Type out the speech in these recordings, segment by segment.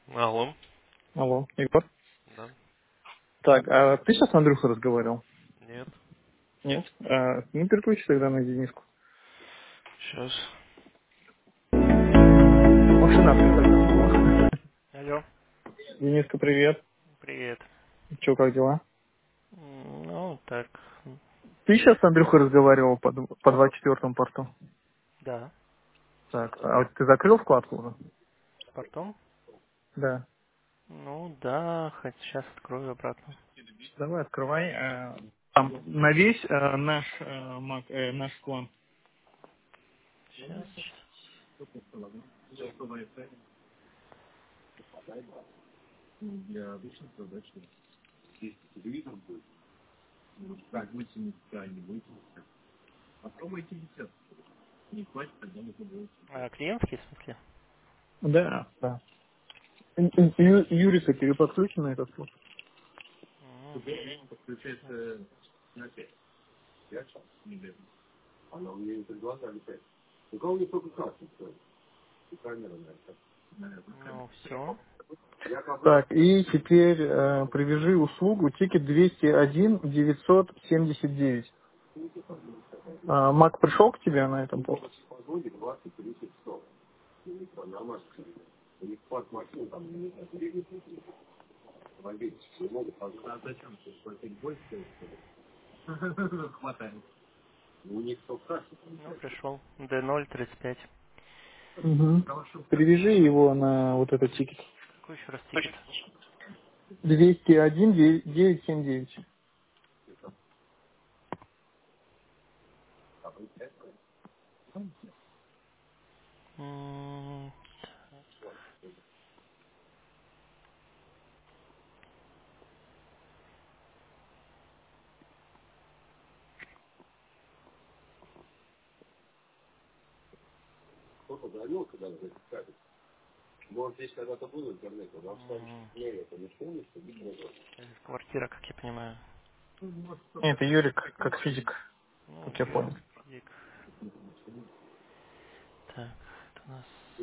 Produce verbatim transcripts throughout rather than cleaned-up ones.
Алло. Алло, Егор. Да. Так, а ты сейчас с Андрюхой разговаривал? Нет. Нет? А, ну, переключи тогда на Дениску. Сейчас. Машина открыта там была. Алло. Дениска, привет. Привет. Че, как дела? М, Ну, так. м, Ты сейчас с Андрюхой разговаривал по, д- по двадцать четвёртому порту? Да. Так, а вот ты закрыл вкладку уже? Потом? Да. Ну, да, хоть сейчас открою обратно. Давай, открывай. э, Там на весь э, наш, э, мак- э, наш клан. Сейчас. А, клиентский, в смысле? Да, да. Ю- Ю- Юрика, тебе подключен на этот слот? М, Сейчас. Ну, все. Так, и теперь э, привяжи услугу тикет двести один девятьсот семьдесят девять. А, Мак пришел к тебе на этом поводу? Ну, пришел. Д ноль тридцать пять. Угу. Привяжи его на вот этот тикет. Какой еще раз тикет? двести один девятьсот семьдесят девять. М, м, это Квартира, как я понимаю. Это Юрик, как физик, Ну, как я понял. физик. Так, это у нас...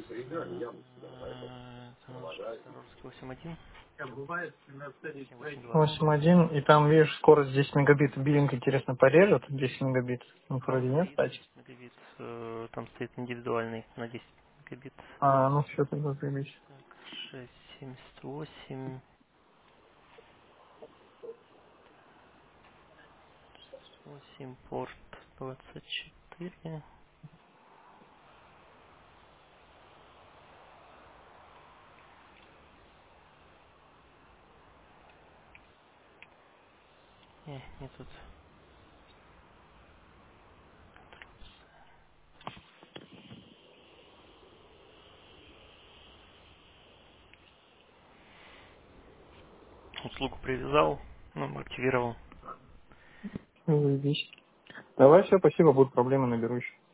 э, Это у нас Русский восемь один. И восемь два. восемь один, и там, видишь, скорость десять мегабит. Биллинг, интересно, порежет десять мегабит? Ну, Там вроде нет, стоит кстати. десять мегабит, э, там стоит индивидуальный на десять мегабит. А, ну все, тогда заебись. Так, шесть семьдесят восемь, восемь порт двадцать четыре. Не, не тут. Услугу привязал, ну, активировал. Заебись. Давай, все, спасибо, будут проблемы, наберу еще.